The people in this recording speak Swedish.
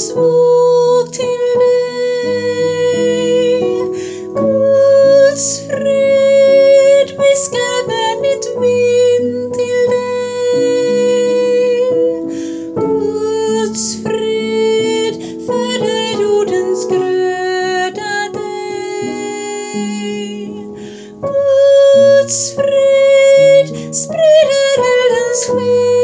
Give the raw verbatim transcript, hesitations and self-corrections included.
svag till dig. Guds fred viskar vänligt vind till dig. Guds fred föder jordens gröda dig. Guds fred sprider eldens sken.